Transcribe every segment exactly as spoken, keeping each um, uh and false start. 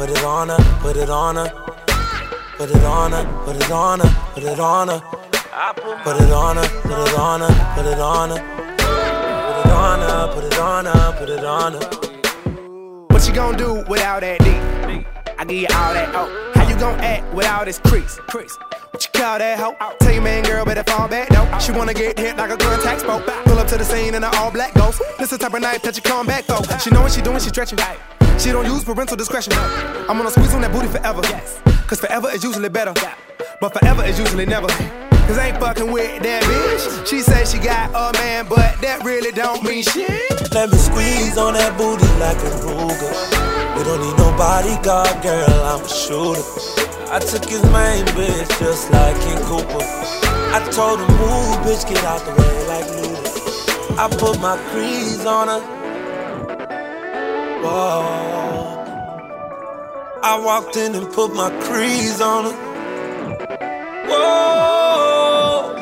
put it on her, put it on her. Put it on her, put it on her, put it on her. Put it on her, put it on her, put it on her. Put it on her, put it on her, put it on her. What you gon' do without that D? I give you all that O. How you gon' act without this crease? Crease. What you call that hoe? Tell your man girl better fall back, no. She wanna get hit like a contact spoke. Pull up to the scene in an all black ghost. This the type of night that you come back for. She know what she doing, she stretching. She don't use parental discretion. I'm gonna squeeze on that booty forever. Cause forever is usually better. But forever is usually never. Cause I ain't fucking with that bitch. She say she got a man, but that really don't mean shit. Let me squeeze on that booty like a Ruger. We don't need no bodyguard, girl, I'm a shooter. I took his main bitch just like King Cooper. I told him, move, bitch, get out the way like Luda. I put my crease on her. Whoa. I walked in and put my crease on her. Whoa.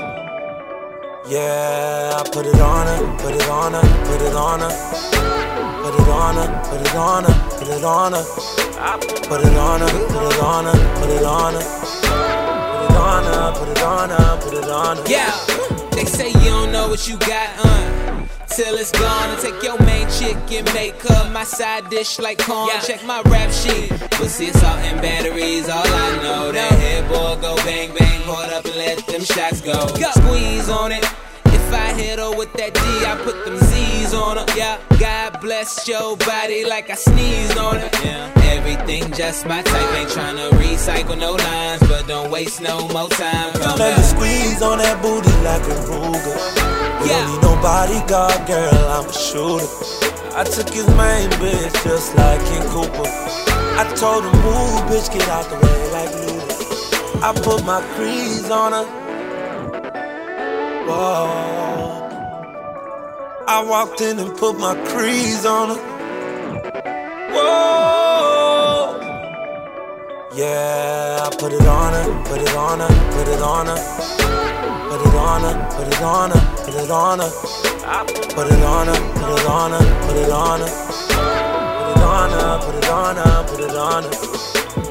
Yeah, I put it on her, put it on her, put it on her. Put it on her, put it on her, put it on her. Put it on her, put it on her, put it on her. Put it on her, put it on her, put it on her. Yeah, they say you don't know what you got, uh till it's gone. And take your main chick and make her my side dish like corn. Yeah. Check my rap sheet. Pussy, salt, and batteries, all I know. That head boy go bang bang, hold up and let them shots go. go. Squeeze on it. If I hit her with that D, I put them Z's on her. Yeah, God bless your body like I sneezed on it. Yeah, everything just my type. Ain't tryna recycle no lines, but don't waste no more time. Come Let me squeeze on that booty like a Ruger. We yeah. don't need no bodyguard, girl, I'm a shooter. I took his main bitch just like King Cooper. I told him, move, bitch, get out the way like Luda. I put my crease on her. Whoa. I walked in and put my crease on her. Whoa. Yeah, I put it on her, put it on her, put it on her. Put it on her, put it on her, put it on her. Put it on her, put it on her, put it on her. Put it on her, put it on her, put it on her.